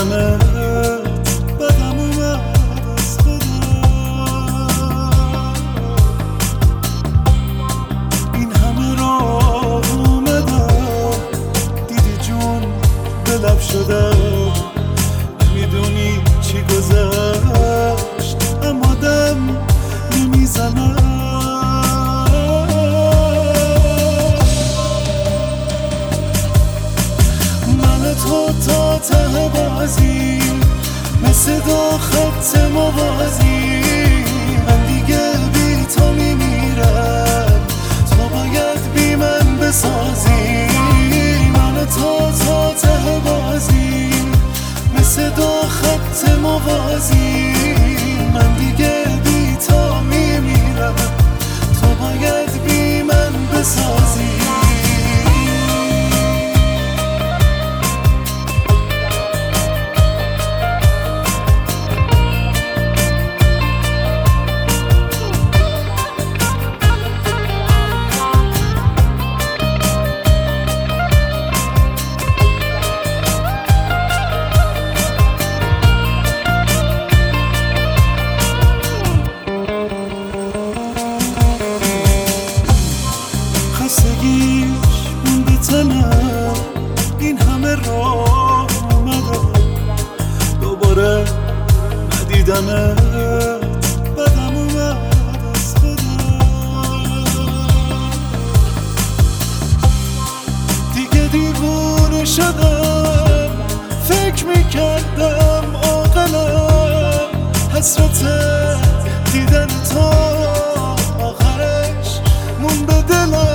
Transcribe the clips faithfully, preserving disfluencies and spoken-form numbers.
ندیدمت بدم اومد از خودم. این همه راه اومدم دیدی جون به لب شدم، نمیدونی چی گذشت اما دم نمیزنم. من تو تا ته بازی مثل دو خط موازی، من دیگه بی تو میمیرم، تو باید بی من بسازی. من تو تا ته بازی مثل دو خط موازی، من دیگه بی تو میمیرم، تو باید بی من بسازی. خستگیش مونده تنم، این همه راه اومدم دوباره ندیدمت بدم اومد از خودم. دیگه دیوونه شدم، فکر میکردم عاقلم، حسرت دیدن تو آخرش مون به دلم.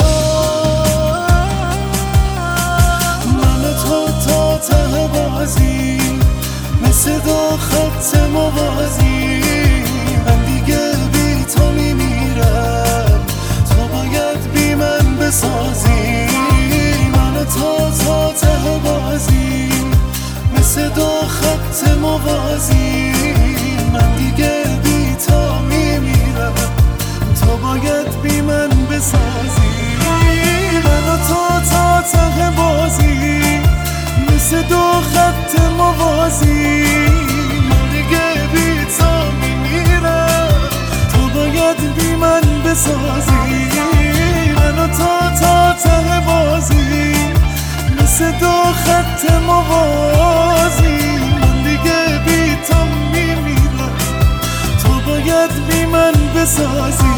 ته بازی مثل دو خط موازی، من دیگه بی تو میمیرم، تو باید بی من بسازی. من تو تا ته بازی مثل دو خط موازی، من دیگه بی تو میمیرم، تو باید بی من بسازی. من تو تا ته بازی مثل دو خط موازی، من دیگه بی تو میمیرم، تو باید بی من بسازی. من تو تا ته بازی مثل دو خط موازی، من دیگه بی تو میمیرم، تو باید بی من بسازی.